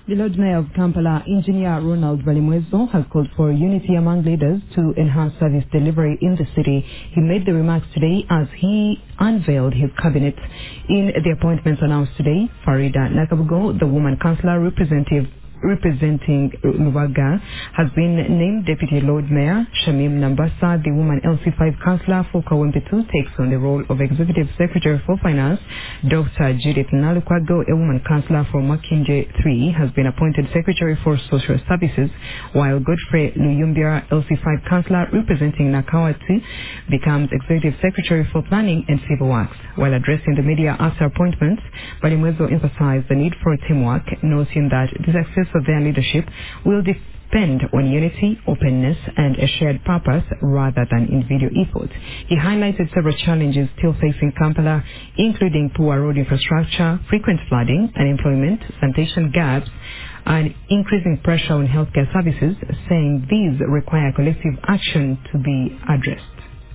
The Lord Mayor of Kampala, Engineer Ronald Balimwezo, has called for unity among leaders to enhance service delivery in the city. He made the remarks today as he unveiled his cabinet. In the appointments announced today, Farida Nakabugo, the woman councillor representing Lubaga, has been named Deputy Lord Mayor. Shamim Nambasa, the woman LC5 councillor for Kawempe 2, takes on the role of Executive Secretary for Finance. Dr. Judith Nalukwago, a woman councillor for Makinje 3, has been appointed Secretary for Social Services, while Godfrey Luyumbia, LC5 councillor representing Nakawati, becomes Executive Secretary for Planning and Civil Works. While addressing the media after appointments, Balimwezo emphasized the need for teamwork, noting that the success of their leadership will depend on unity, openness, and a shared purpose rather than individual effort. He highlighted several challenges still facing Kampala, including poor road infrastructure, frequent flooding, unemployment, sanitation gaps, and increasing pressure on healthcare services, saying these require collective action to be addressed.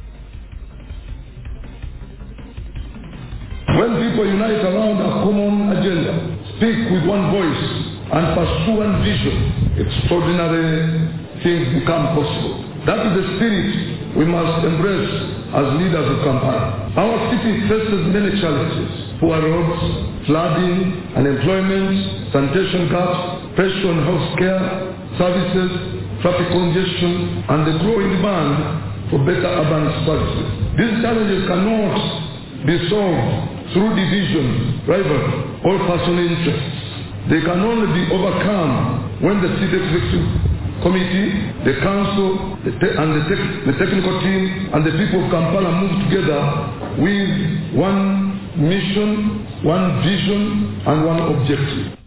When people unite around a common agenda, speak with one voice, and pursue one vision, extraordinary things become possible. That is the spirit we must embrace as leaders of Kampala. Our city faces many challenges: poor roads, flooding, unemployment, sanitation gaps, pressure on health care services, traffic congestion, and the growing demand for better urban services. These challenges cannot be solved through division, rivalry, or personal interests. They can only be overcome when the city executive committee, the council, the technical team, and the people of Kampala move together with one mission, one vision, and one objective.